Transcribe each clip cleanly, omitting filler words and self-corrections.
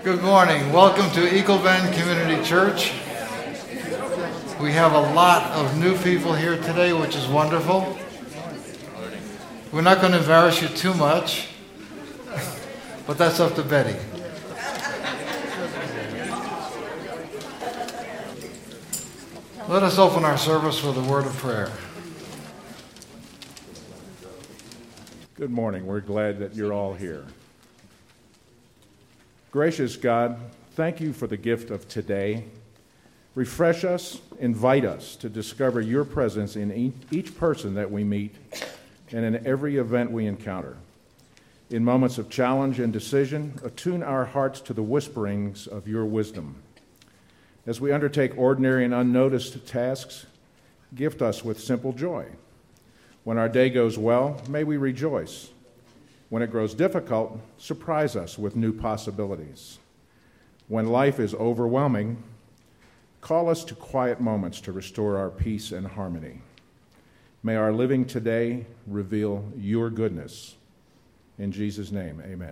Good morning. Welcome to Eagle Bend Community Church. We have a lot of new people here today, which is wonderful. We're not going to embarrass you too much, but that's up to Betty. Let us open our service with a word of prayer. Good morning. We're glad that you're all here. Gracious God, thank you for the gift of today. Refresh us, invite us to discover your presence in each person that we meet and in every event we encounter. In moments of challenge and decision, attune our hearts to the whisperings of your wisdom. As we undertake ordinary and unnoticed tasks, gift us with simple joy. When our day goes well, may we rejoice. When it grows difficult, surprise us with new possibilities. When life is overwhelming, call us to quiet moments to restore our peace and harmony. May our living today reveal your goodness. In Jesus' name, amen.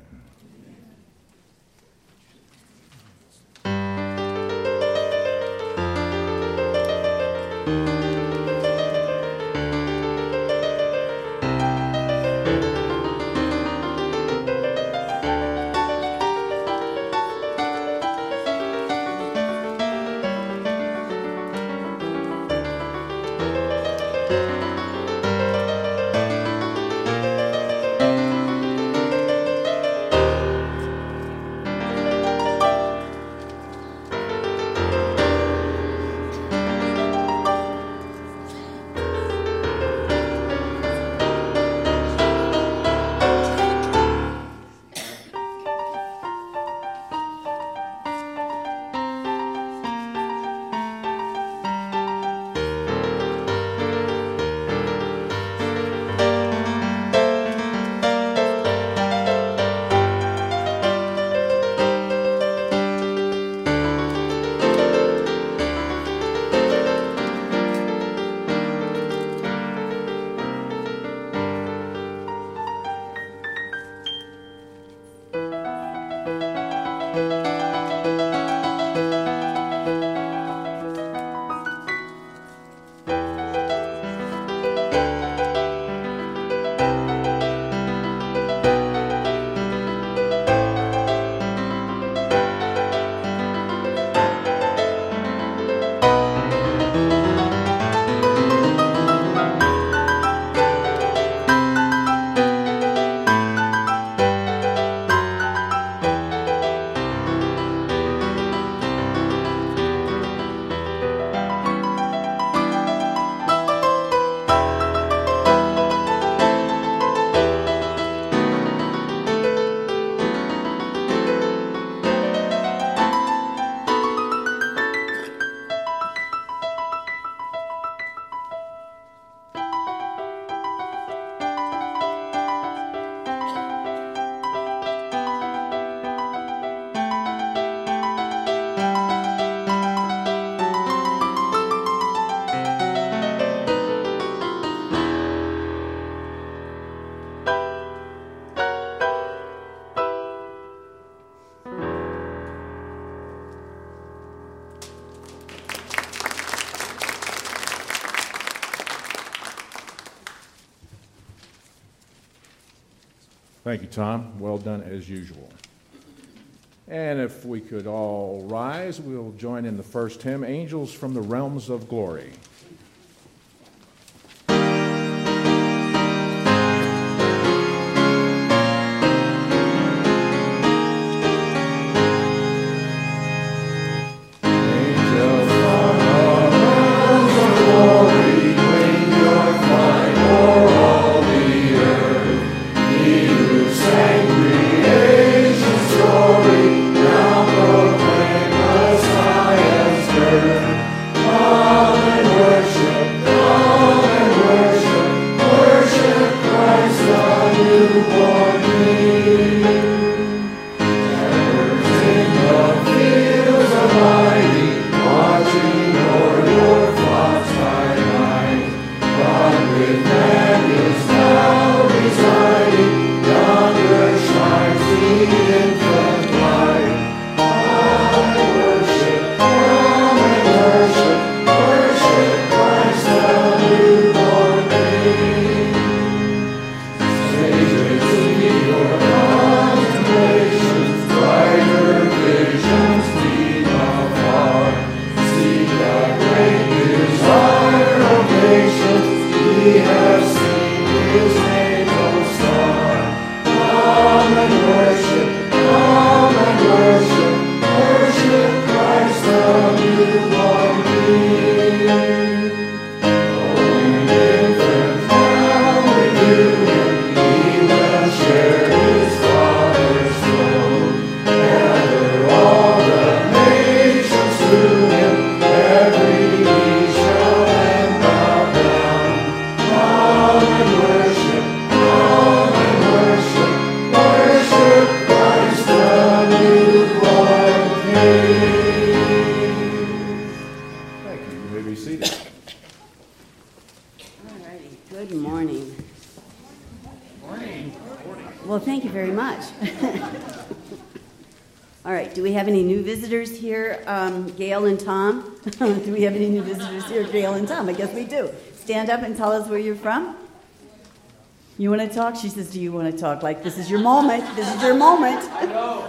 Thank you, Tom. Well done as usual. And if we could all rise, we'll join in the first hymn, Angels from the Realms of Glory. Amen. much. All right, do we have any new visitors here, Gail and Tom? Do we have any new visitors here, Gail and Tom? I guess we do. Stand up and tell us where you're from. You want to talk? She says, do you want to talk? Like, this is your moment. This is your moment. I know.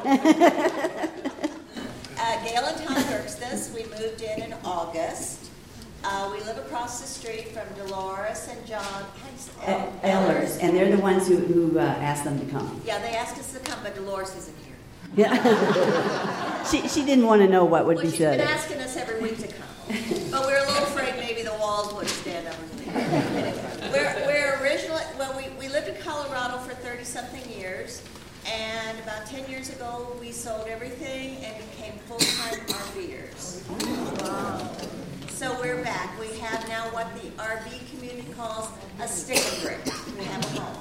Gail and Tom Dirkstas. We moved in August. We live across the street from Dolores and John Ehlers, and they're the ones who asked them to come. Yeah, they asked us to come, but Dolores isn't here. Yeah. she didn't want to know what would be said. She's been asking us every week to come, but we're a little afraid maybe the walls wouldn't stand up. We're originally, well, we lived in Colorado for 30-something years, and about 10 years ago we sold everything and became full-time RVers. Wow. So we're back. We have now what the RV community calls a stick and brick. We have a home.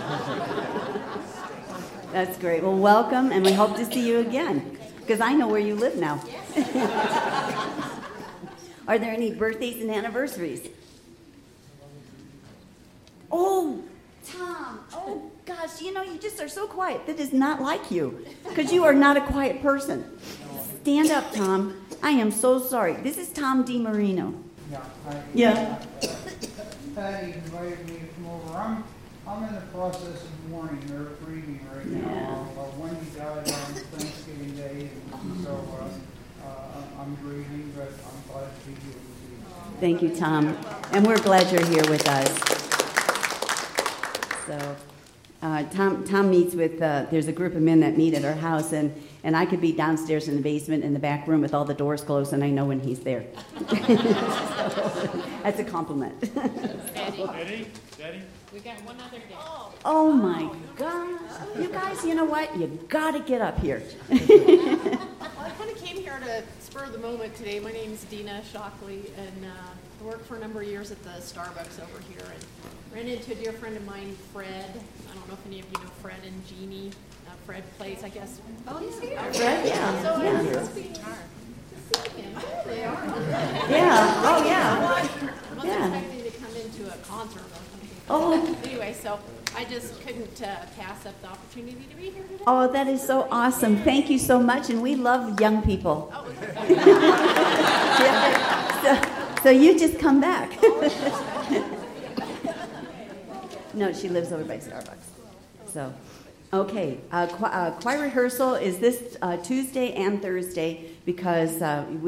That's great. Well, welcome, and we hope to see you again, because I know where you live now. Yes. Are there any birthdays and anniversaries? Oh, Tom. Oh, gosh, you just are so quiet. That is not like you, because you are not a quiet person. Stand up, Tom. I am so sorry. This is Tom DiMarino. Yeah. Patty invited me to come over. I'm in the process of mourning her grieving right now. Wendy died on Thanksgiving Day, and so I'm grieving, but I'm glad to be here with you. Thank you, Tom. And we're glad you're here with us. So, Tom meets with, there's a group of men that meet at our house, and I could be downstairs in the basement in the back room with all the doors closed, and I know when he's there. That's a compliment. Daddy, we got one other day. Oh my gosh. You guys, you know what? You gotta get up here. Well, I kind of came here to spur of the moment today. My name's Dina Shockley, and I worked for a number of years at the Starbucks over here, and ran into a dear friend of mine, Fred. I don't know if any of you know Fred and Jeannie. Fred plays, I guess. Oh, he's here. Fred, yeah. So Yeah. it must be hard to see him. There they are. Yeah. Oh, yeah. I wasn't expecting to come into a concert or something. Oh. Anyway, so I just couldn't pass up the opportunity to be here today. Oh, that is so awesome. Thank you so much, and we love young people. Oh, So you just come back. No, she lives over by Starbucks. So, okay. Choir rehearsal is this Tuesday and Thursday because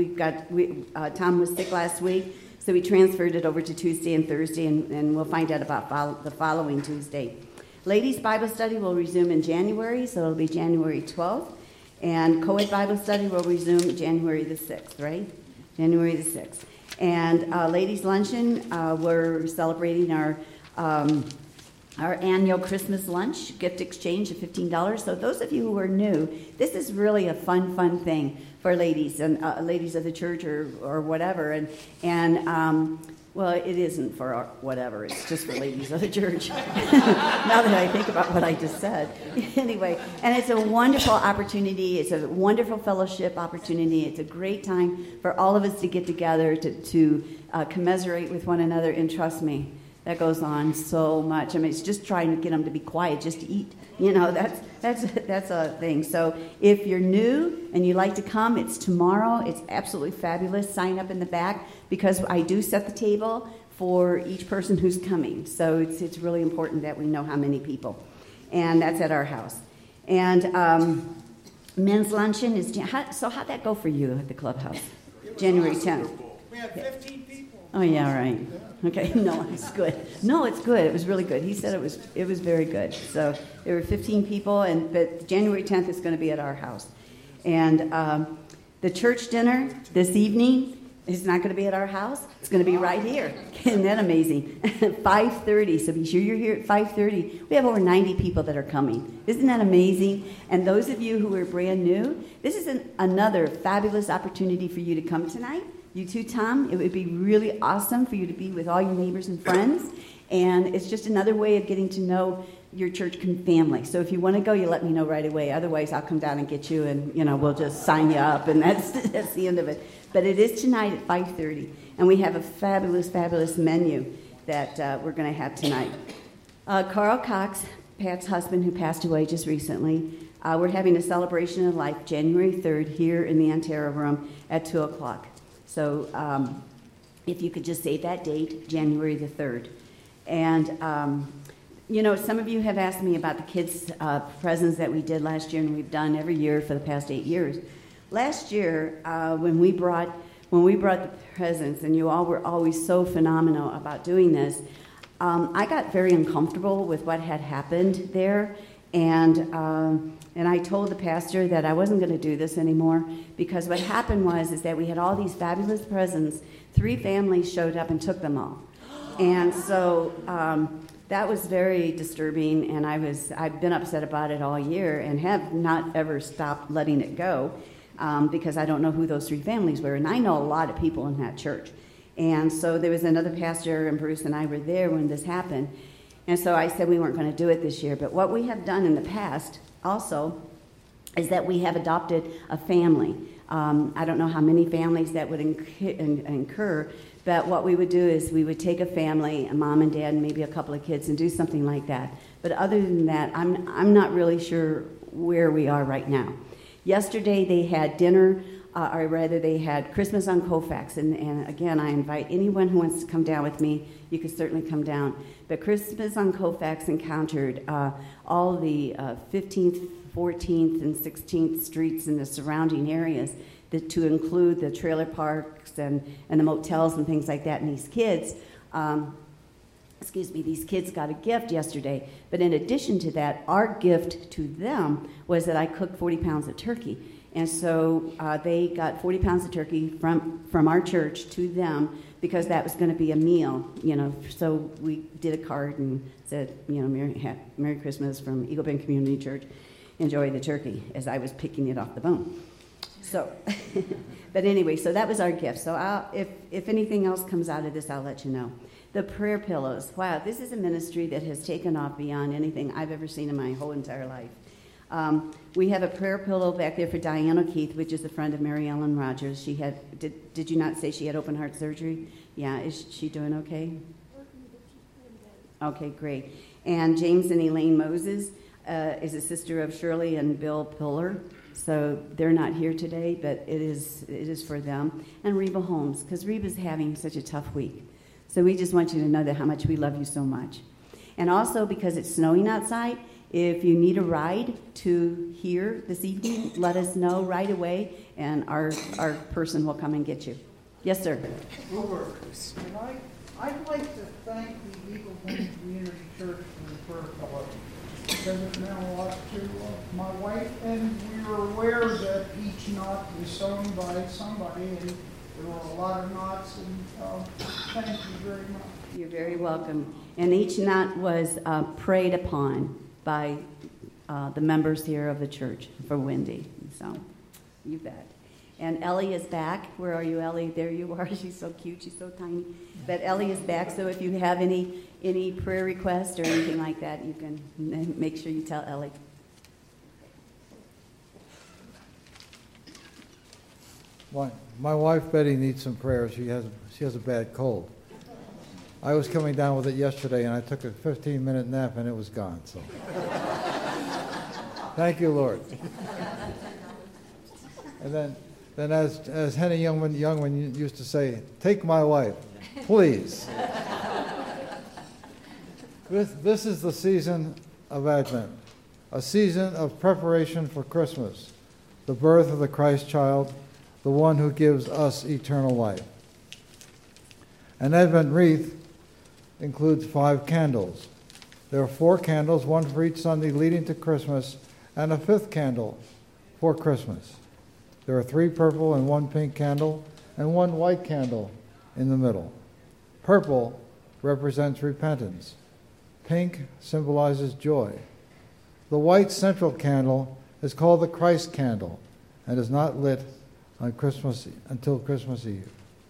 Tom was sick last week, so we transferred it over to Tuesday and Thursday, and we'll find out about the following Tuesday. Ladies' Bible study will resume in January, so it'll be January 12th, and Co-ed Bible study will resume January the 6th, right? January the 6th. And ladies' luncheon, we're celebrating our annual Christmas lunch, gift exchange of $15. So those of you who are new, this is really a fun thing for ladies and ladies of the church or whatever. And well, it isn't for whatever. It's just for ladies of the church. Now that I think about what I just said. Anyway, and it's a wonderful opportunity. It's a wonderful fellowship opportunity. It's a great time for all of us to get together to commiserate with one another. And trust me, that goes on so much. I mean, it's just trying to get them to be quiet, just to eat. That's a thing. So if you're new and you like to come, it's tomorrow. It's absolutely fabulous. Sign up in the back because I do set the table for each person who's coming. So it's really important that we know how many people. And that's at our house. And men's luncheon is... So how'd that go for you at the clubhouse? January 10th. We had 15 people. Oh, yeah, right. Okay, no, it's good. No, it's good. It was really good. He said it was very good. So there were 15 people, but January 10th is going to be at our house. And the church dinner this evening is not going to be at our house. It's going to be right here. Isn't that amazing? 5:30, so be sure you're here at 5:30. We have over 90 people that are coming. Isn't that amazing? And those of you who are brand new, this is another fabulous opportunity for you to come tonight. You too, Tom. It would be really awesome for you to be with all your neighbors and friends. And it's just another way of getting to know your church family. So if you want to go, you let me know right away. Otherwise, I'll come down and get you, and we'll just sign you up, and that's the end of it. But it is tonight at 5:30, and we have a fabulous, fabulous menu that we're going to have tonight. Carl Cox, Pat's husband, who passed away just recently. We're having a celebration of life January 3rd here in the Antero Room at 2 o'clock. So if you could just save that date, January the 3rd. And, some of you have asked me about the kids' presents that we did last year and we've done every year for the past 8 years. Last year, when we brought the presents, and you all were always so phenomenal about doing this, I got very uncomfortable with what had happened there, and I told the pastor that I wasn't going to do this anymore, because what happened is that we had all these fabulous presents. 3 families showed up and took them all, and so that was very disturbing, and I've been upset about it all year and have not ever stopped letting it go, because I don't know who those 3 families were, and I know a lot of people in that church. And so there was another pastor, and Bruce and I were there when this happened. And so I said we weren't going to do it this year. But what we have done in the past also is that we have adopted a family. I don't know how many families that would incur, but what we would do is we would take a family, a mom and dad, and maybe a couple of kids, and do something like that. But other than that, I'm not really sure where we are right now. Yesterday they had dinner. Or rather, they had Christmas on Colfax, and again, I invite anyone who wants to come down with me. You can certainly come down. But Christmas on Colfax encountered all the 15th, 14th, and 16th streets in the surrounding areas, to include the trailer parks and the motels and things like that. And these kids, these kids got a gift yesterday. But in addition to that, our gift to them was that I cooked 40 pounds of turkey. And so they got 40 pounds of turkey from our church to them, because that was going to be a meal, So we did a card and said, Merry Christmas from Eagle Bend Community Church. Enjoy the turkey, as I was picking it off the bone. So, but anyway, so that was our gift. So if anything else comes out of this, I'll let you know. The prayer pillows. Wow, this is a ministry that has taken off beyond anything I've ever seen in my whole entire life. We have a prayer pillow back there for Diane O'Keefe, which is a friend of Mary Ellen Rogers. She had, did you not say she had open heart surgery? Yeah, is she doing okay? Okay, great. And James and Elaine Moses is a sister of Shirley and Bill Pillar. So they're not here today, but it is for them. And Reba Holmes, because Reba's having such a tough week. So we just want you to know that how much we love you so much. And also, because it's snowing outside, if you need a ride to here this evening, let us know right away, and our person will come and get you. Yes, sir. And I'd like to thank the Eagle Bend Community Church for the prayer pillow, because it meant a lot to my wife, and we were aware that each knot was sewn by somebody, and there were a lot of knots, and thank you very much. You're very welcome. And each knot was prayed upon by the members here of the church for Wendy. So, you bet. And Ellie is back. Where are you, Ellie? There you are. She's so cute. She's so tiny. But Ellie is back, so if you have any prayer requests or anything like that, you can make sure you tell Ellie. My wife Betty needs some prayer. She has a bad cold. I was coming down with it yesterday, and I took a 15-minute nap, and it was gone. So, thank you, Lord. And then as Henny Youngman used to say, take my wife, please. This is the season of Advent, a season of preparation for Christmas, the birth of the Christ child, the one who gives us eternal life. An Advent wreath includes 5 candles. There are 4 candles, one for each Sunday leading to Christmas, and a 5th candle for Christmas. There are 3 purple and 1 pink candle, and 1 white candle in the middle. Purple represents repentance. Pink symbolizes joy. The white central candle is called the Christ candle and is not lit on Christmas until Christmas Eve.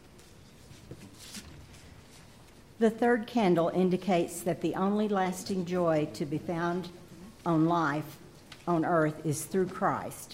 The 3rd candle indicates that the only lasting joy to be found on life on earth is through Christ.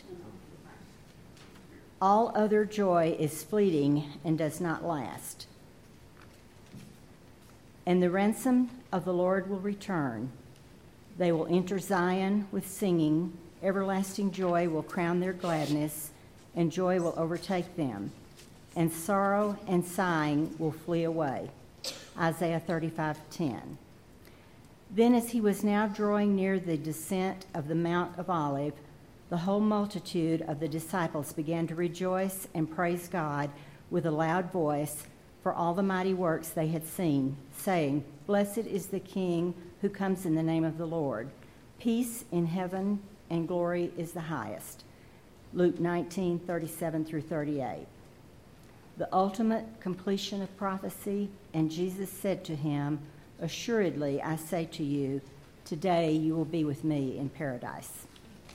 All other joy is fleeting and does not last. And the ransom of the Lord will return. They will enter Zion with singing. Everlasting joy will crown their gladness, and joy will overtake them. And sorrow and sighing will flee away. Isaiah 35:10. Then as he was now drawing near the descent of the Mount of Olives, the whole multitude of the disciples began to rejoice and praise God with a loud voice for all the mighty works they had seen, saying, Blessed is the King who comes in the name of the Lord. Peace in heaven and glory is the highest. Luke 19:37 through 38. The ultimate completion of prophecy, and Jesus said to him, Assuredly, I say to you, today you will be with me in paradise.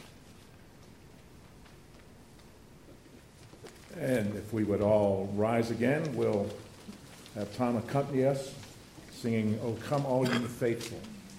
And if we would all rise again, we'll have Tom accompany us, singing, O Come All Ye Faithful.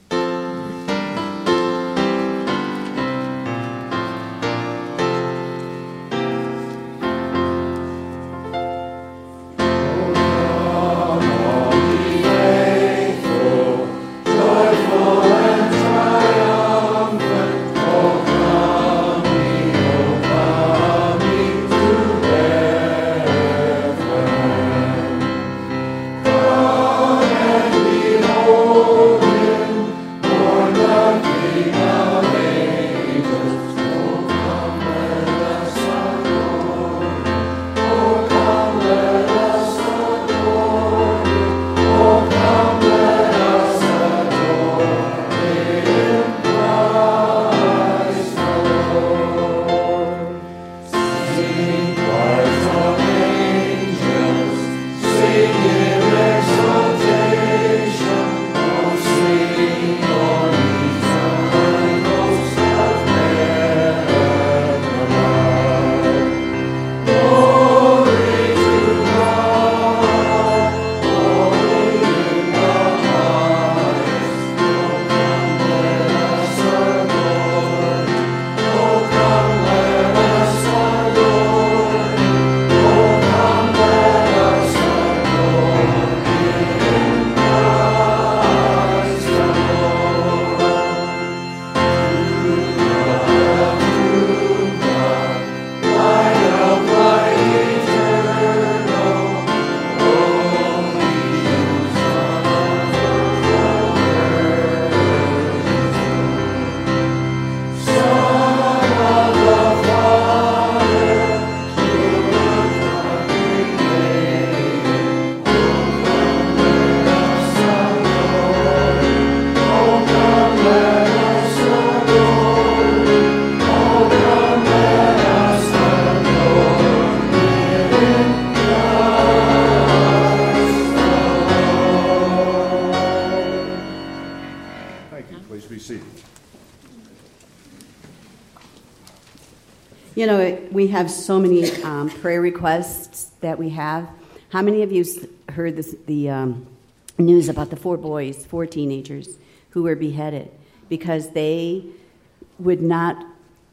You know, we have so many prayer requests that we have. How many of you heard the news about the 4 teenagers who were beheaded because they would not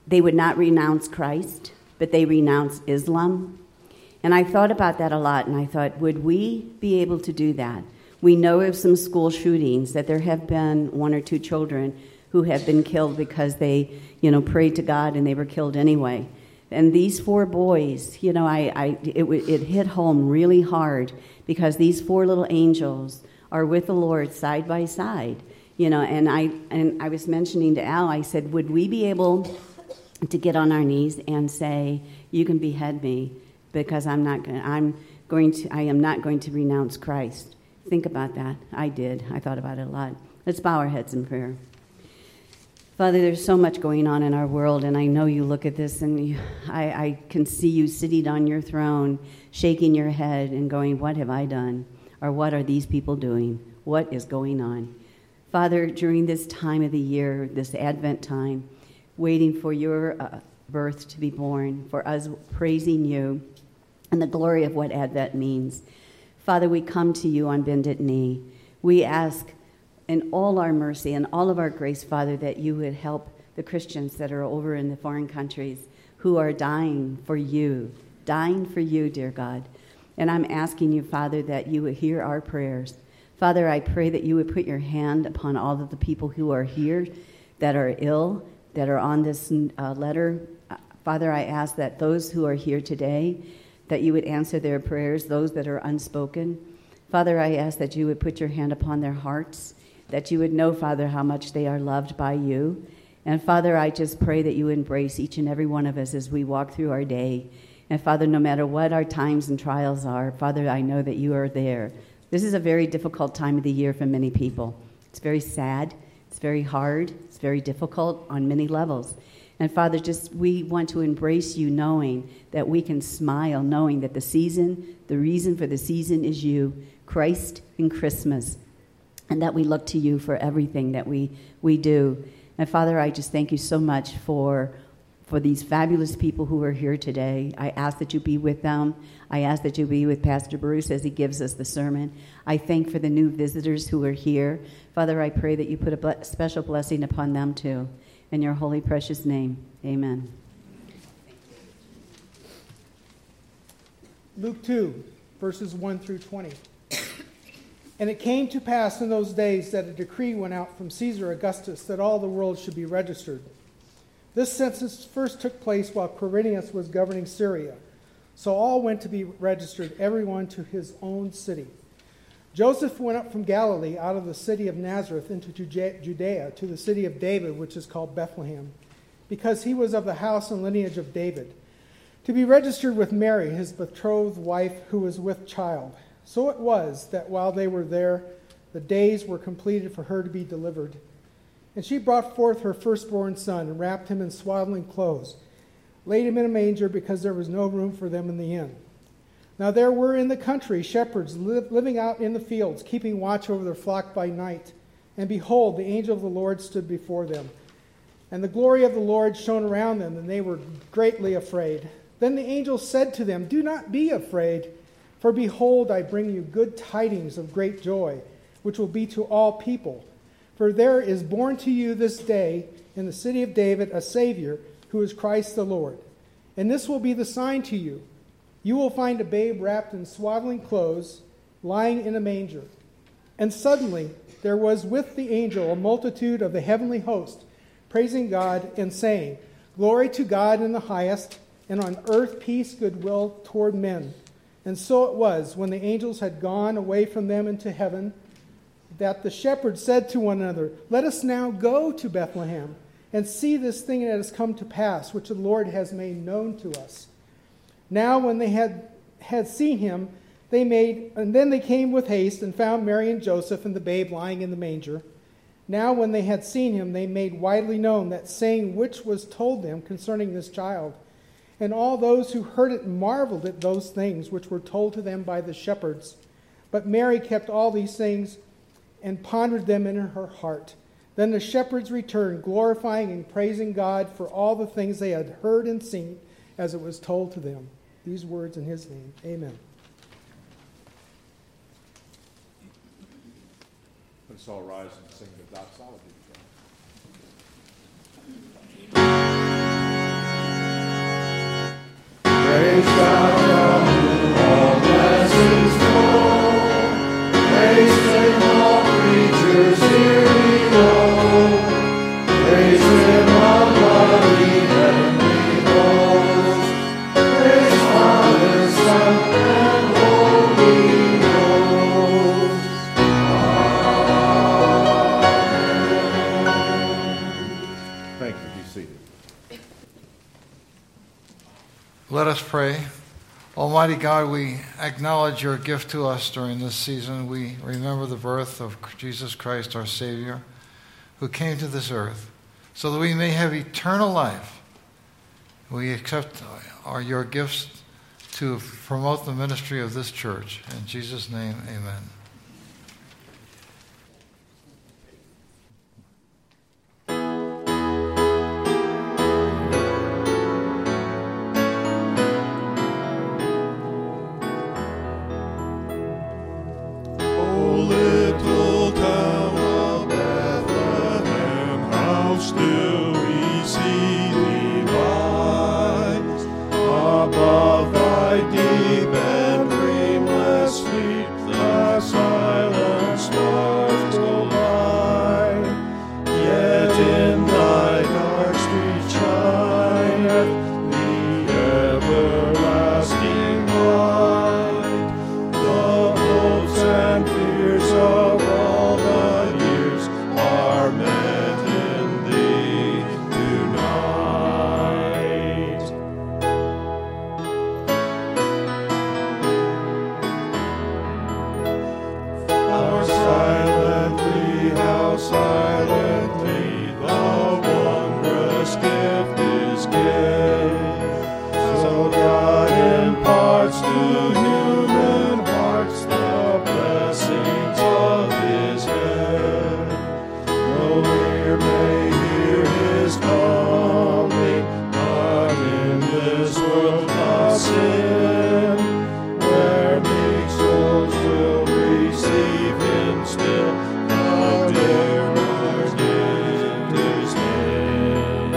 renounce Christ, but they renounced Islam? And I thought about that a lot, and I thought, would we be able to do that? We know of some school shootings that there have been 1 or 2 children who have been killed because they, prayed to God and they were killed anyway. And these 4 boys, it hit home really hard because these 4 little angels are with the Lord side by side, And I was mentioning to Al, I said, would we be able to get on our knees and say, you can behead me because I am not going to renounce Christ. Think about that. I did. I thought about it a lot. Let's bow our heads in prayer. Father, there's so much going on in our world, and I know you look at this, and I can see you sitting on your throne, shaking your head and going, what have I done? Or what are these people doing? What is going on? Father, during this time of the year, this Advent time, waiting for your birth to be born, for us praising you and the glory of what Advent means. Father, we come to you on bended knee. We ask in all our mercy and all of our grace, Father, that you would help the Christians that are over in the foreign countries who are dying for you, dear God. And I'm asking you, Father, that you would hear our prayers. Father, I pray that you would put your hand upon all of the people who are here that are ill, that are on this letter. Father, I ask that those who are here today, that you would answer their prayers, those that are unspoken. Father, I ask that you would put your hand upon their hearts, that you would know, Father, how much they are loved by you. And Father, I just pray that you embrace each and every one of us as we walk through our day. And Father, no matter what our times and trials are, Father, I know that you are there. This is a very difficult time of the year for many people. It's very sad. It's very hard. It's very difficult on many levels. And Father, just we want to embrace you knowing that we can smile, knowing that the reason for the season is you, Christ and Christmas, and that we look to you for everything that we do. And Father, I just thank you so much for these fabulous people who are here today. I ask that you be with them. I ask that you be with Pastor Bruce as he gives us the sermon. I thank for the new visitors who are here. Father, I pray that you put a special blessing upon them too. In your holy, precious name, amen. Luke 2, verses 1 through 20. And it came to pass in those days that a decree went out from Caesar Augustus that all the world should be registered. This census first took place while Quirinius was governing Syria. So all went to be registered, everyone to his own city. Joseph went up from Galilee out of the city of Nazareth into Judea to the city of David, which is called Bethlehem, because he was of the house and lineage of David, to be registered with Mary, his betrothed wife, who was with child. So it was that while they were there, the days were completed for her to be delivered. And she brought forth her firstborn son and wrapped him in swaddling clothes, laid him in a manger because there was no room for them in the inn. Now there were in the country shepherds living out in the fields, keeping watch over their flock by night. And behold, the angel of the Lord stood before them. And the glory of the Lord shone around them, and they were greatly afraid. Then the angel said to them, "Do not be afraid, for behold, I bring you good tidings of great joy, which will be to all people. For there is born to you this day in the city of David a Savior, who is Christ the Lord. And this will be the sign to you. You will find a babe wrapped in swaddling clothes, lying in a manger." And suddenly there was with the angel a multitude of the heavenly host, praising God and saying, "Glory to God in the highest, and on earth peace, goodwill toward men." And so it was, when the angels had gone away from them into heaven, that the shepherds said to one another, "Let us now go to Bethlehem and see this thing that has come to pass, which the Lord has made known to us." Now when they had seen him, then they came with haste and found Mary and Joseph and the babe lying in the manger. Now when they had seen him, they made widely known that saying which was told them concerning this child. And all those who heard it marveled at those things which were told to them by the shepherds. But Mary kept all these things and pondered them in her heart. Then the shepherds returned, glorifying and praising God for all the things they had heard and seen as it was told to them. These words in his name. Amen. Let's all rise and sing the doxology. Praise God, from whom all blessings flow. Praise Him, all creatures here below. Praise Him, all glory, heavenly hosts. Praise Father, Son, and Holy Ghost. Amen. Thank you. Be seated. Let us pray. Almighty God, we acknowledge your gift to us during this season. We remember the birth of Jesus Christ, our Savior, who came to this earth so that we may have eternal life. We accept your gifts to promote the ministry of this church. In Jesus' name, amen. Above thy deep and dreamless sleep, the human hearts the blessings of his hand. No ear may hear his calling, but in this world of sin, where meek souls will receive him still, how dare our gift stand.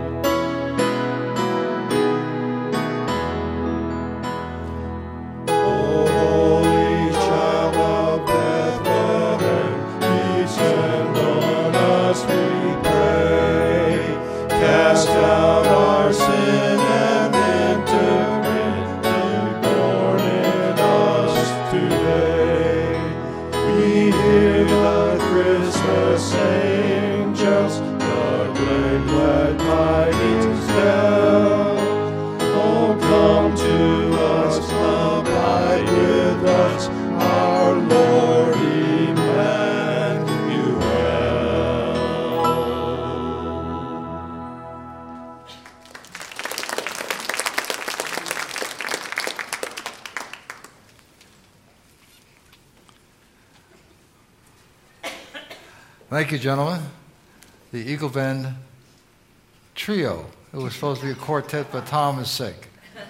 O holy child of Bethlehem, descend on us, we pray. Cast out our sin and enter in, be born in us today. We hear the Christmas angels, the great glad tidings tell. Oh, come to us, abide with us, our Lord Emmanuel. Thank you, gentlemen. The Eagle Bend Trio. It was supposed to be a quartet, but Tom is sick.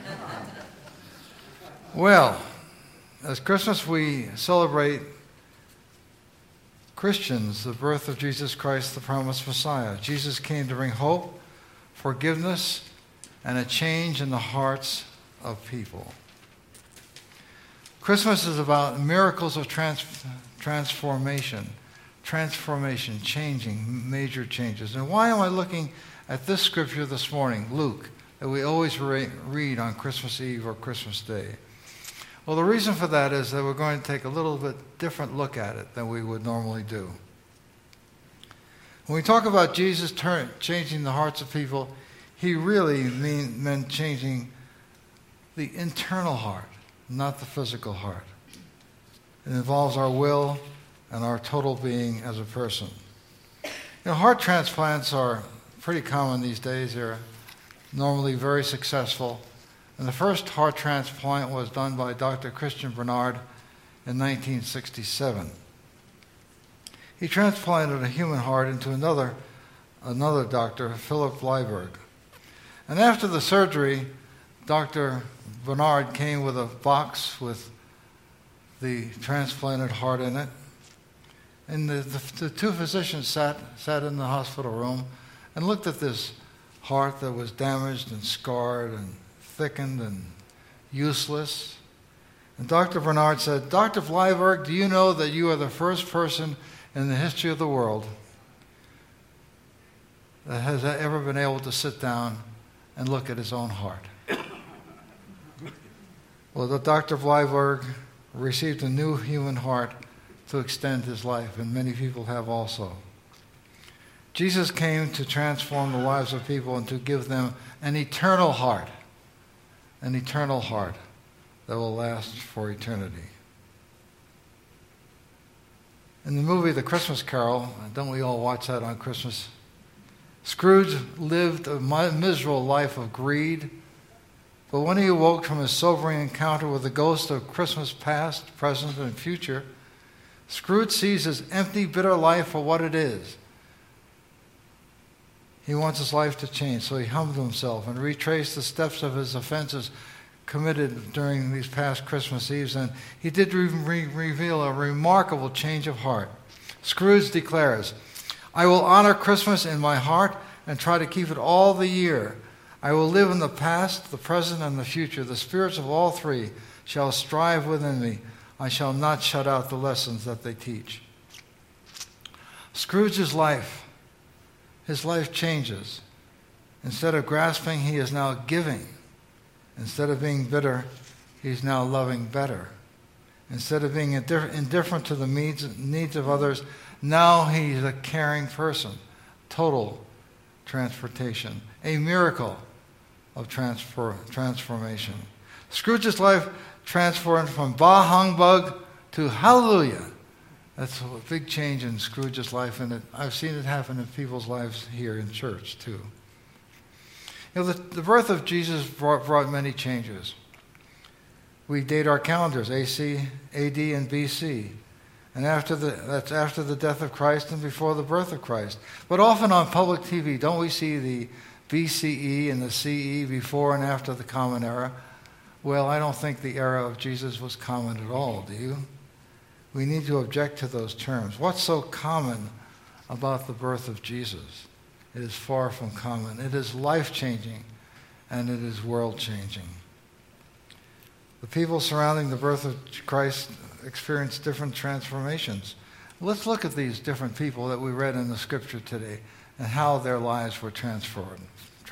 Well, as Christmas we celebrate Christians, the birth of Jesus Christ, the promised Messiah. Jesus came to bring hope, forgiveness, and a change in the hearts of people. Christmas is about miracles of transformation, changing, major changes. And why am I looking at this scripture this morning, Luke, that we always read on Christmas Eve or Christmas Day? Well, the reason for that is that we're going to take a little bit different look at it than we would normally do. When we talk about Jesus changing the hearts of people, he really meant changing the internal heart, not the physical heart. It involves our will and our total being as a person. You know, heart transplants are pretty common these days. They're normally very successful. And the first heart transplant was done by Dr. Christian Barnard in 1967. He transplanted a human heart into another doctor, Philip Bleiberg. And after the surgery, Dr. Barnard came with a box with the transplanted heart in it. And the two physicians sat in the hospital room and looked at this heart that was damaged and scarred and thickened and useless. And Dr. Barnard said, "Dr. Bleiberg, do you know that you are the first person in the history of the world that has ever been able to sit down and look at his own heart?" Well, Dr. Bleiberg received a new human heart to extend his life, and many people have also. Jesus came to transform the lives of people and to give them an eternal heart that will last for eternity. In the movie The Christmas Carol, don't we all watch that on Christmas? Scrooge lived a miserable life of greed, but when he awoke from his sobering encounter with the ghost of Christmas past, present, and future, Scrooge sees his empty, bitter life for what it is. He wants his life to change, so he humbled himself and retraced the steps of his offenses committed during these past Christmas Eves, and he did reveal a remarkable change of heart. Scrooge declares, "I will honor Christmas in my heart and try to keep it all the year. I will live in the past, the present, and the future. The spirits of all three shall strive within me. I shall not shut out the lessons that they teach." Scrooge's life, his life changes. Instead of grasping, he is now giving. Instead of being bitter, he's now loving better. Instead of being indifferent to the needs of others, now he's a caring person. Total transportation. A miracle of transformation. Scrooge's life transformed from bah humbug to hallelujah. That's a big change in Scrooge's life, and I've seen it happen in people's lives here in church too. You know, the birth of Jesus brought many changes. We date our calendars, AC, AD, and BC. And that's after the death of Christ and before the birth of Christ. But often on public TV, don't we see the BCE and the CE before and after the Common Era? Well, I don't think the era of Jesus was common at all, do you? We need to object to those terms. What's so common about the birth of Jesus? It is far from common. It is life-changing, and it is world-changing. The people surrounding the birth of Christ experienced different transformations. Let's look at these different people that we read in the scripture today and how their lives were transformed.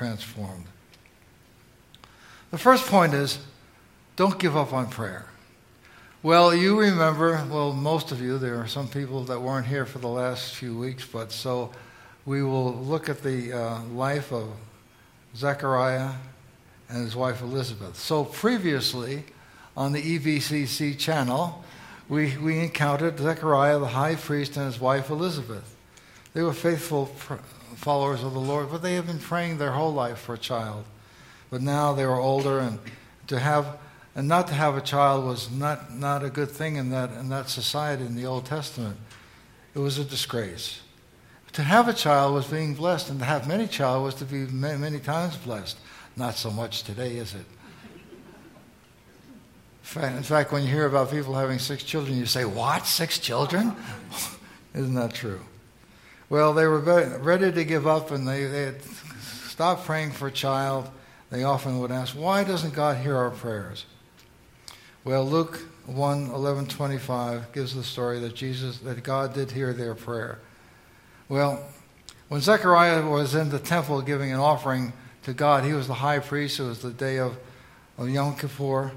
The first point is, don't give up on prayer. Well, you remember, most of you, there are some people that weren't here for the last few weeks, but so we will look at the life of Zechariah and his wife Elizabeth. So previously, on the EVCC channel, we encountered Zechariah, the high priest, and his wife Elizabeth. They were faithful followers of the Lord, but they had been praying their whole life for a child. But now they were older, and not to have a child was not a good thing in that society in the Old Testament. It was a disgrace. To have a child was being blessed, and to have many children was to be many times blessed. Not so much today, is it? In fact, when you hear about people having 6 children, you say, what, 6 children? Isn't that true? Well, they were ready to give up, and they had stopped praying for a child. They often would ask, why doesn't God hear our prayers? Well, Luke 1:11-25 gives the story that God did hear their prayer. Well, when Zechariah was in the temple giving an offering to God, he was the high priest. It was the day of Yom Kippur.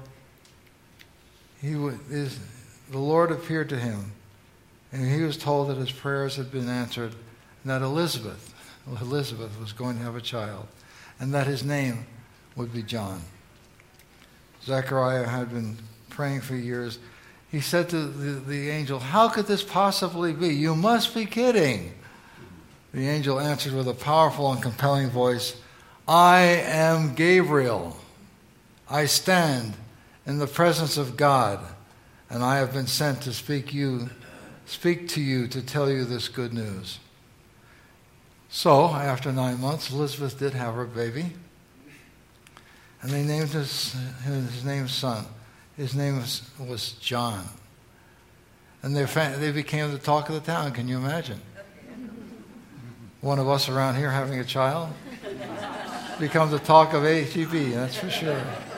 The Lord appeared to him, and he was told that his prayers had been answered, and that Elizabeth was going to have a child, and that his name would be John. Zechariah had been praying for years. He said to the angel, how could this possibly be? You must be kidding. The angel answered with a powerful and compelling voice, I am Gabriel. I stand in the presence of God, and I have been sent to speak to you to tell you this good news. So, after 9 months, Elizabeth did have her baby, and they named his son. His name was John. And they became the talk of the town. Can you imagine? One of us around here having a child becomes the talk of HEB, that's for sure.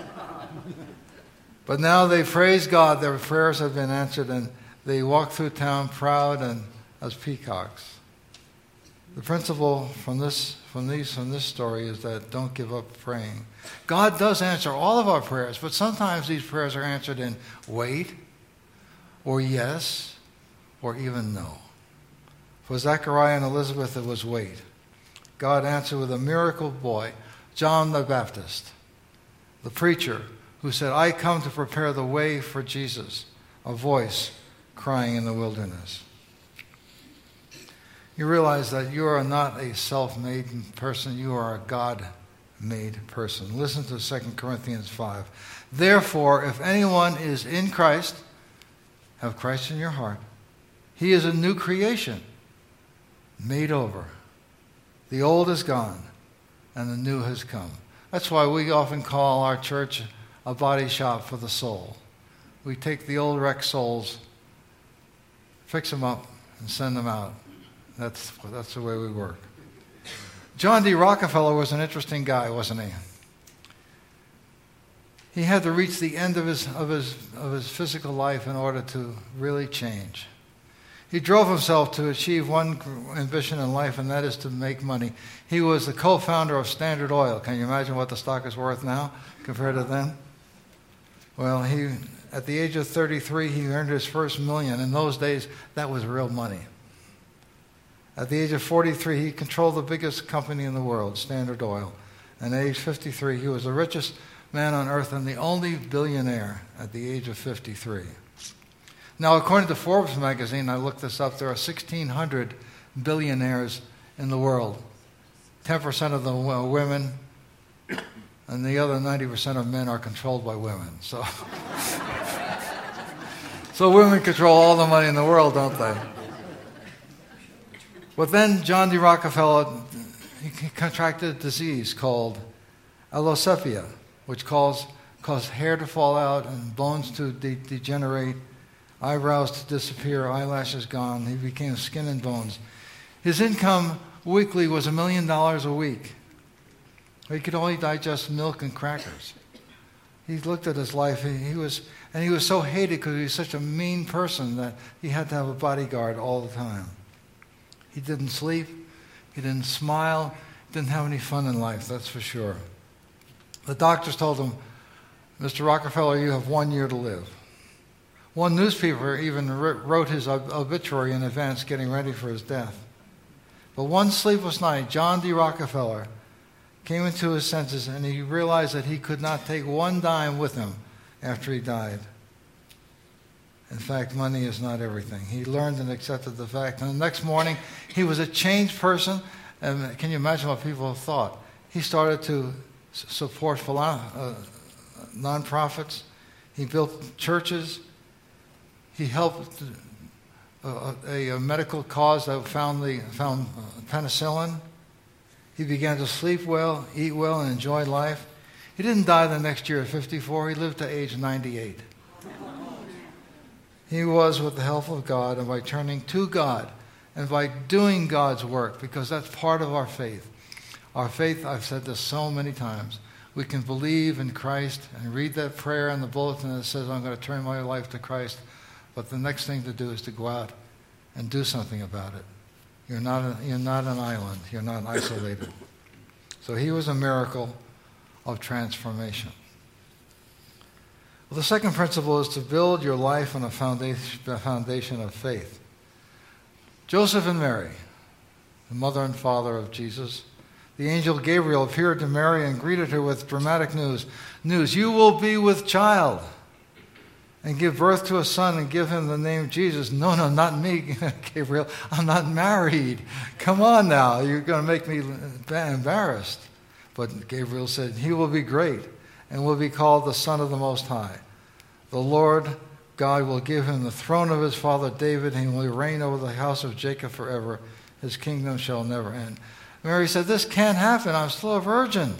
But now they praise God. Their prayers have been answered, and they walk through town proud and as peacocks. The principle from this story is that don't give up praying. God does answer all of our prayers, but sometimes these prayers are answered in wait, or yes, or even no. For Zechariah and Elizabeth, it was wait. God answered with a miracle boy, John the Baptist, the preacher who said, I come to prepare the way for Jesus, a voice crying in the wilderness. You realize that you are not a self-made person, you are a God-made person. Listen to 2 Corinthians 5. Therefore, if anyone is in Christ, have Christ in your heart, he is a new creation, made over. The old is gone, and the new has come. That's why we often call our church a body shop for the soul. We take the old wrecked souls, fix them up, and send them out. That's the way we work. John D. Rockefeller was an interesting guy, wasn't he? He had to reach the end of his physical life in order to really change. He drove himself to achieve one ambition in life, and that is to make money. He was the co-founder of Standard Oil. Can you imagine what the stock is worth now compared to then? Well, at the age of 33, he earned his first million. In those days, that was real money. At the age of 43, he controlled the biggest company in the world, Standard Oil. And at age 53, he was the richest man on earth and the only billionaire at the age of 53. Now, according to Forbes magazine, I looked this up, there are 1,600 billionaires in the world. 10% of them are women, and the other 90% of men are controlled by women. So, so women control all the money in the world, don't they? But then John D. Rockefeller, he contracted a disease called alopecia, which caused hair to fall out and bones to degenerate, eyebrows to disappear, eyelashes gone. He became skin and bones. His income weekly was $1 million a week. He could only digest milk and crackers. He looked at his life. He was so hated because he was such a mean person that he had to have a bodyguard all the time. He didn't sleep. He didn't smile. Didn't have any fun in life, that's for sure. The doctors told him, Mr. Rockefeller, you have 1 year to live. One newspaper even wrote his obituary in advance, getting ready for his death. But one sleepless night, John D. Rockefeller came into his senses, and he realized that he could not take one dime with him after he died. In fact, money is not everything. He learned and accepted the fact. And the next morning, he was a changed person. And can you imagine what people thought? He started to support nonprofits. He built churches. He helped a medical cause that found penicillin. He began to sleep well, eat well, and enjoy life. He didn't die the next year at 54. He lived to age 98. He was, with the help of God, and by turning to God, and by doing God's work, because that's part of our faith. Our faith, I've said this so many times, we can believe in Christ and read that prayer in the bulletin that says, I'm going to turn my life to Christ, but the next thing to do is to go out and do something about it. You're not an island. You're not isolated. So he was a miracle of transformation. Well, the second principle is to build your life on a foundation of faith. Joseph and Mary, the mother and father of Jesus, the angel Gabriel appeared to Mary and greeted her with dramatic news. You will be with child and give birth to a son and give him the name Jesus. No, not me, Gabriel. I'm not married. Come on now. You're going to make me embarrassed. But Gabriel said, he will be great and will be called the Son of the Most High. The Lord God will give him the throne of his father David, and he will reign over the house of Jacob forever. His kingdom shall never end. Mary said, this can't happen. I'm still a virgin.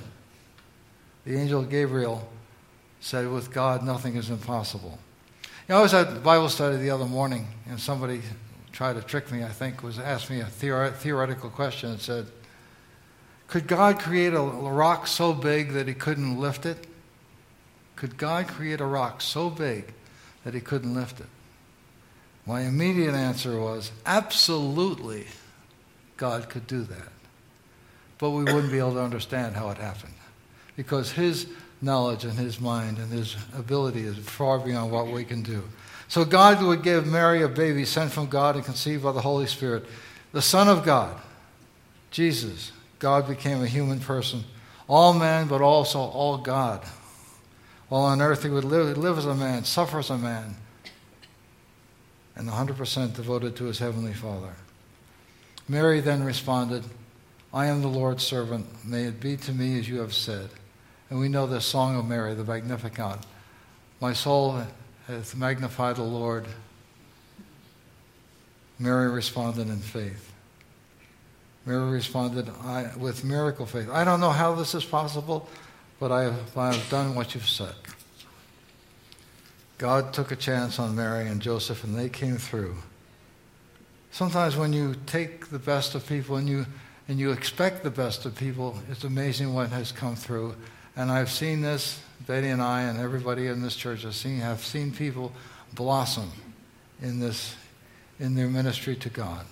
The angel Gabriel said, with God, nothing is impossible. I was at Bible study the other morning, and somebody tried to trick me, I think, asked me a theoretical question and said, could God create a rock so big that he couldn't lift it? Could God create a rock so big that he couldn't lift it? My immediate answer was, absolutely, God could do that. But we wouldn't be able to understand how it happened, because his knowledge and his mind and his ability is far beyond what we can do. So God would give Mary a baby sent from God and conceived by the Holy Spirit, the Son of God, Jesus. God became a human person, all man, but also all God. While on earth he would live as a man, suffer as a man, and 100% devoted to his heavenly Father. Mary then responded, I am the Lord's servant. May it be to me as you have said. And we know the song of Mary, the Magnificat. My soul hath magnified the Lord. Mary responded in faith. Mary responded with miracle faith. I don't know how this is possible, but I have done what you've said. God took a chance on Mary and Joseph, and they came through. Sometimes when you take the best of people and you expect the best of people, it's amazing what has come through. And I've seen this, Betty and I and everybody in this church have seen people blossom in their ministry to God.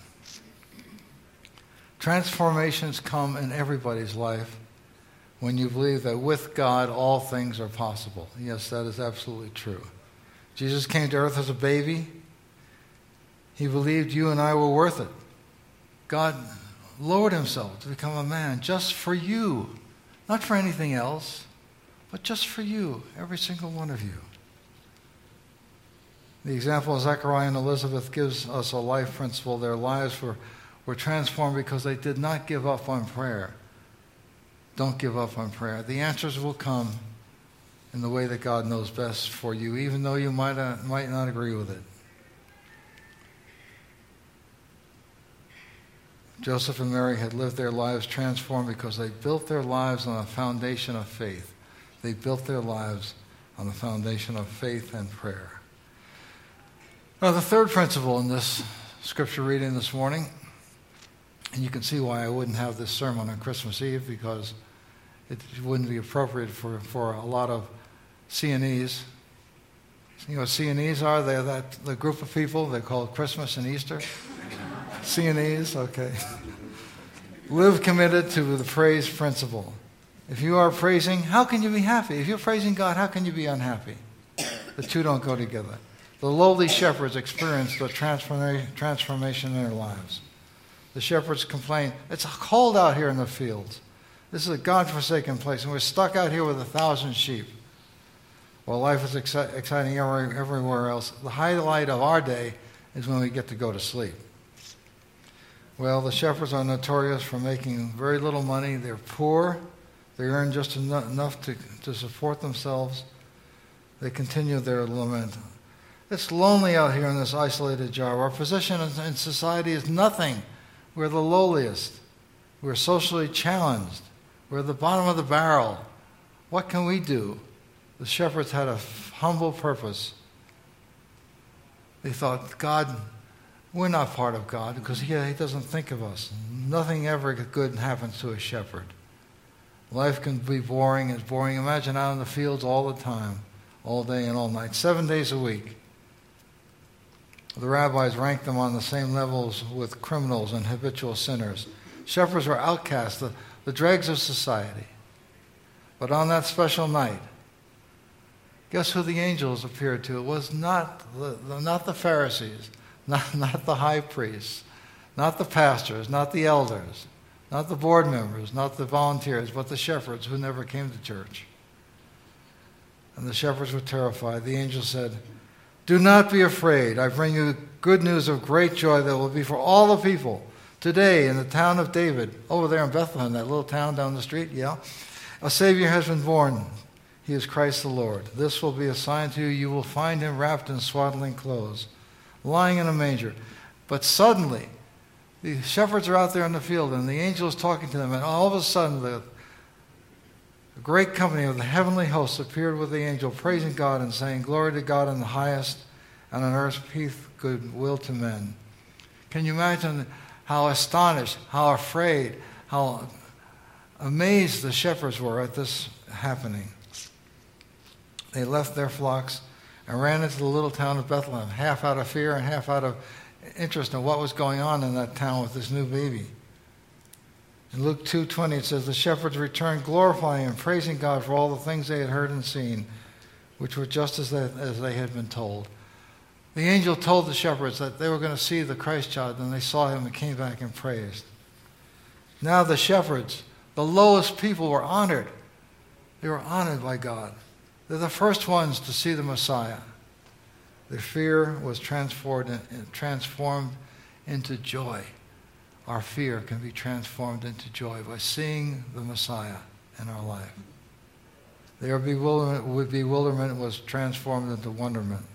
Transformations come in everybody's life when you believe that with God all things are possible. Yes, that is absolutely true. Jesus came to earth as a baby. He believed you and I were worth it. God lowered himself to become a man just for you. Not for anything else, but just for you, every single one of you. The example of Zechariah and Elizabeth gives us a life principle. Their lives were transformed because they did not give up on prayer. Don't give up on prayer. The answers will come in the way that God knows best for you, even though you might not agree with it. Joseph and Mary had lived their lives transformed because they built their lives on a foundation of faith. They built their lives on the foundation of faith and prayer. Now, the third principle in this scripture reading this morning, and you can see why I wouldn't have this sermon on Christmas Eve, because it wouldn't be appropriate for a lot of C&Es. You know what C&Es are? They're the group of people, they're called Christmas and Easter. C&Es, okay. Live committed to the praise principle. If you are praising, how can you be happy? If you're praising God, how can you be unhappy? The two don't go together. The lowly shepherds experienced the transformation in their lives. The shepherds complained, it's cold out here in the fields. This is a God-forsaken place, and we're stuck out here with 1,000 sheep. Well, life is exciting everywhere else. The highlight of our day is when we get to go to sleep. Well, the shepherds are notorious for making very little money. They're poor. They earn just enough to support themselves. They continue their lament. It's lonely out here in this isolated job. Our position in society is nothing. We're the lowliest. We're socially challenged. We're at the bottom of the barrel. What can we do? The shepherds had a humble purpose. They thought, God, we're not part of God because he doesn't think of us. Nothing ever good happens to a shepherd. Life can be boring. It's boring. Imagine out in the fields all the time, all day and all night, 7 days a week. The rabbis ranked them on the same levels with criminals and habitual sinners. Shepherds were outcasts, the dregs of society. But on that special night, guess who the angels appeared to? It was not the Pharisees, not the high priests, not the pastors, not the elders, not the board members, not the volunteers, but the shepherds who never came to church. And the shepherds were terrified. The angel said, do not be afraid. I bring you good news of great joy that will be for all the people. Today, in the town of David, over there in Bethlehem, that little town down the street, a Savior has been born. He is Christ the Lord. This will be a sign to you. You will find him wrapped in swaddling clothes, lying in a manger. But suddenly, the shepherds are out there in the field, and the angel is talking to them, and all of a sudden, the great company of the heavenly hosts appeared with the angel, praising God and saying, glory to God in the highest, and on earth peace, goodwill to men. Can you imagine how astonished, how afraid, how amazed the shepherds were at this happening? They left their flocks and ran into the little town of Bethlehem, half out of fear and half out of interest in what was going on in that town with this new baby. In Luke 2:20 it says, the shepherds returned glorifying and praising God for all the things they had heard and seen, which were just as they had been told. The angel told the shepherds that they were going to see the Christ child, and they saw him and came back and praised. Now the shepherds, the lowest people, were honored. They were honored by God. They're the first ones to see the Messiah. Their fear was transformed into joy. Our fear can be transformed into joy by seeing the Messiah in our life. Their bewilderment was transformed into wonderment.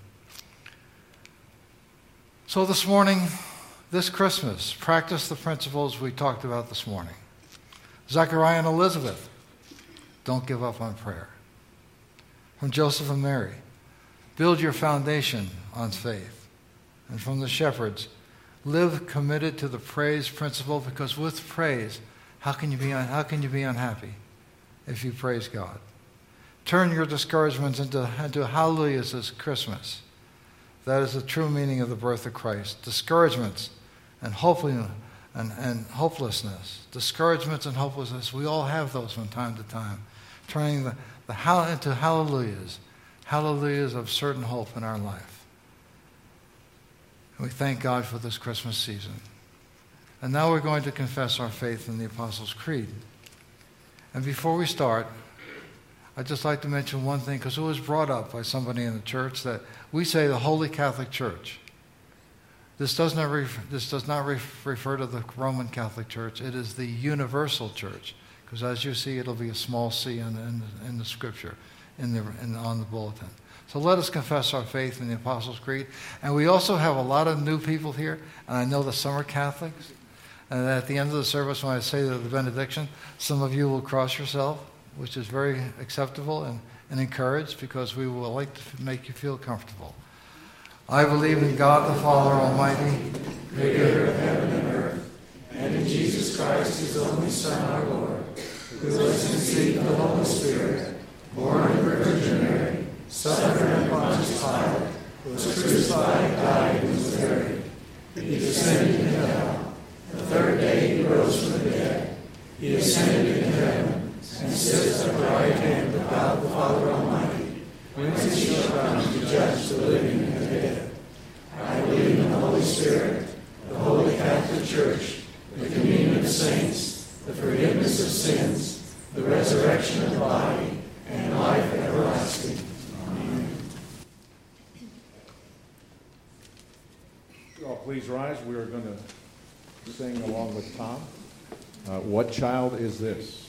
So this morning, this Christmas, practice the principles we talked about this morning. Zechariah and Elizabeth, don't give up on prayer. From Joseph and Mary, build your foundation on faith. And from the shepherds, live committed to the praise principle, because with praise, how can you be unhappy if you praise God? Turn your discouragements into hallelujahs this Christmas. That is the true meaning of the birth of Christ. Discouragements and hopelessness. Discouragements and hopelessness, we all have those from time to time. Turning into hallelujahs. Hallelujahs of certain hope in our life. And we thank God for this Christmas season. And now we're going to confess our faith in the Apostles' Creed. And before we start, I'd just like to mention one thing, because it was brought up by somebody in the church, that we say the Holy Catholic Church. This does not refer to the Roman Catholic Church. It is the universal church, Because as you see, it'll be a small c in the scripture, on the bulletin. So let us confess our faith in the Apostles' Creed. And we also have a lot of new people here, and I know that some are Catholics. And at the end of the service, when I say the benediction, some of you will cross yourself, which is very acceptable and encouraged, because we will like to make you feel comfortable. I believe in God the Father Almighty, creator of heaven and earth, and in Jesus Christ, his only Son, our Lord, who was conceived of the Holy Spirit, born of the Virgin Mary, suffered under Pontius Pilate, was crucified, died, and was buried. He descended into hell. The third day he rose from the dead. He ascended into heaven, and sits at the right hand of God the Father Almighty, whence he shall come to judge the living and the dead. I believe in the Holy Spirit, the Holy Catholic Church, the communion of saints, the forgiveness of sins, the resurrection of the body, and life everlasting. Amen. You all please rise. We are going to sing along with Tom. What Child Is This?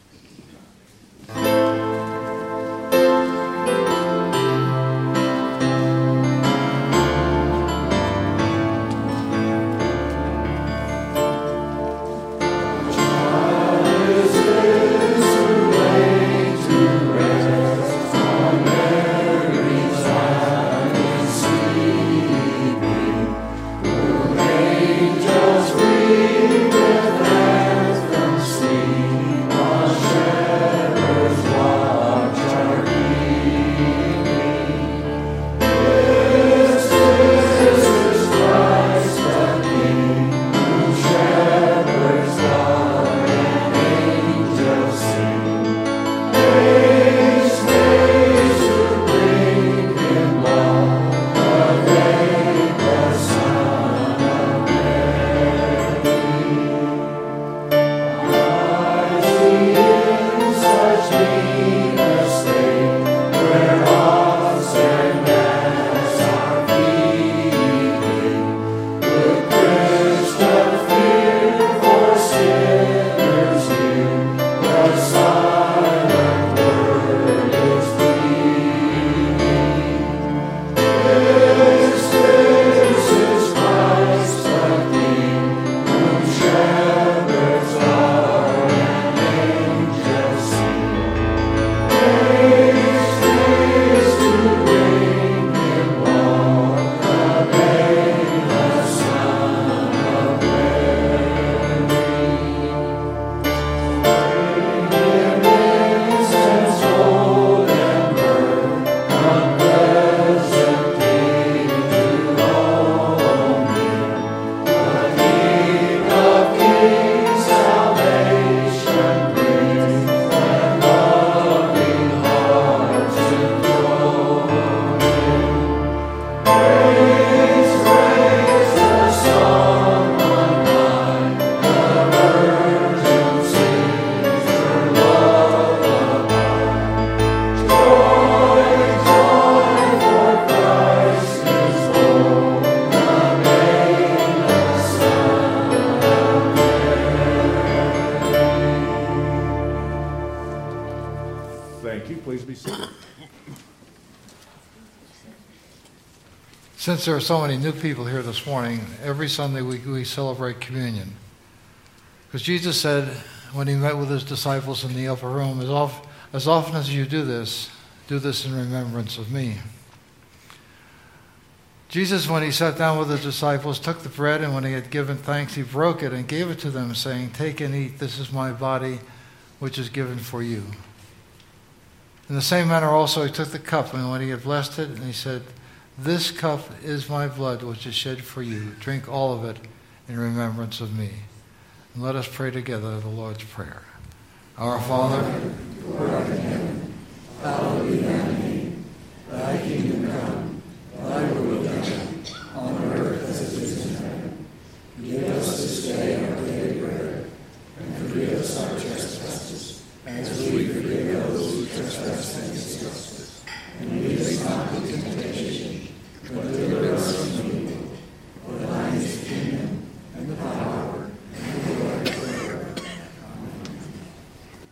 Since there are so many new people here this morning, every Sunday we celebrate communion. Because Jesus said when he met with his disciples in the upper room, as often as you do this in remembrance of me. Jesus, when he sat down with the disciples, took the bread, and when he had given thanks, he broke it and gave it to them, saying, "Take and eat, this is my body, which is given for you." In the same manner also he took the cup, and when he had blessed it, and he said, "This cup is my blood, which is shed for you. Drink all of it in remembrance of me." And let us pray together the Lord's Prayer. Our Father, who art in heaven, hallowed be thy name. Thy kingdom come, thy will be done, on earth as it is in heaven. Give us this day our daily bread, and forgive us our trespasses, as we forgive those who trespass against us. And lead us not into temptation, but deliver us from evil. For thine is the kingdom, and the power, and the glory forever. Amen.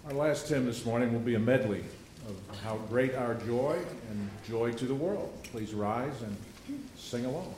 Our last hymn this morning will be a medley of How Great Our Joy and Joy to the World. Please rise and sing along.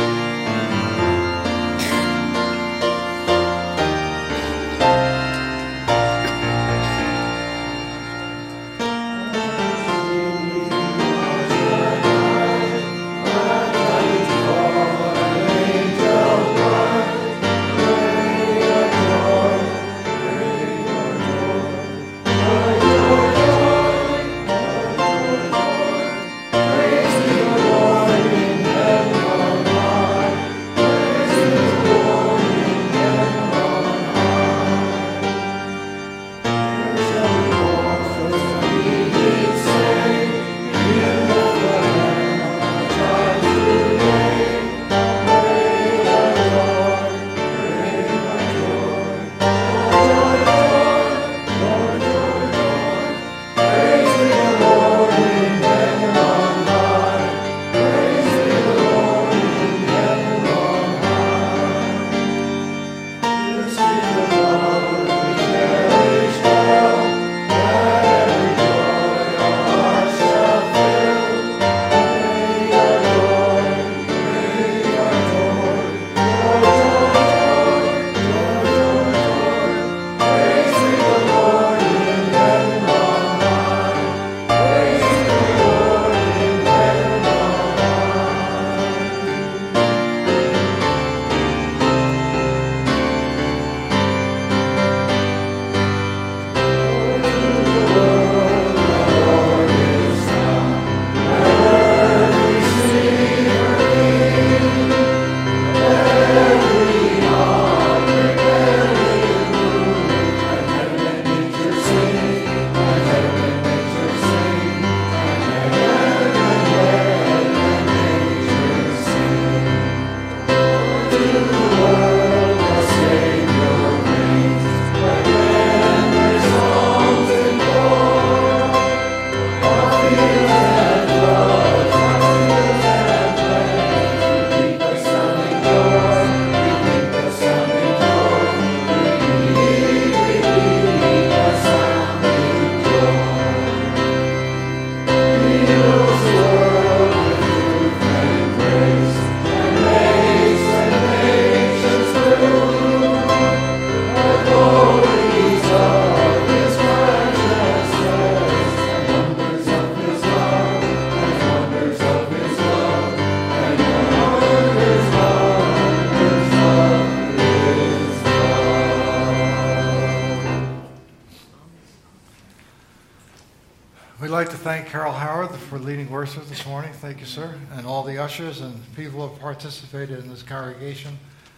We'd like to thank Carol Howard for leading worship this morning. Thank you, sir. And all the ushers and people who have participated in this congregation.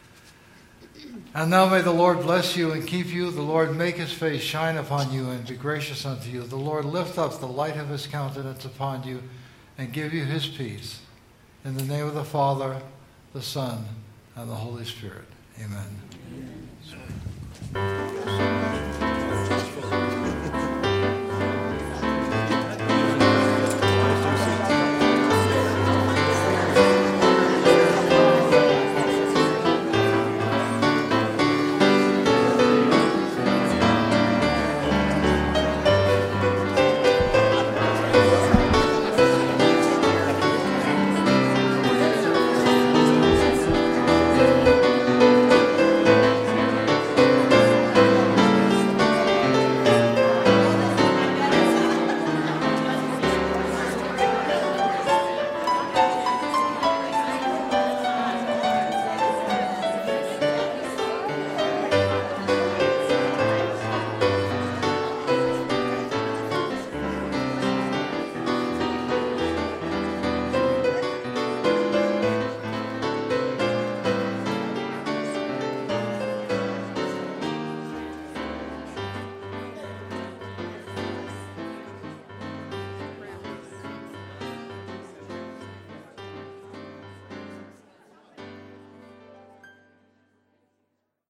And now may the Lord bless you and keep you. The Lord make his face shine upon you and be gracious unto you. The Lord lift up the light of his countenance upon you and give you his peace. In the name of the Father, the Son, and the Holy Spirit. Amen.